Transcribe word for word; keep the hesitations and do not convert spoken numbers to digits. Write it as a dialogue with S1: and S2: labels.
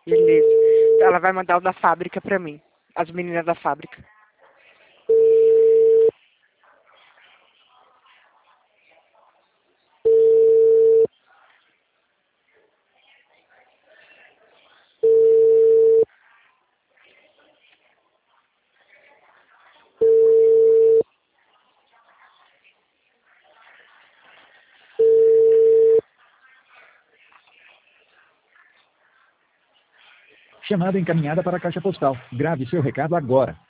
S1: Beleza. Ela vai mandar o da fábrica pra mim. As meninas da fábrica.
S2: Chamada encaminhada para a caixa postal. Grave seu recado agora.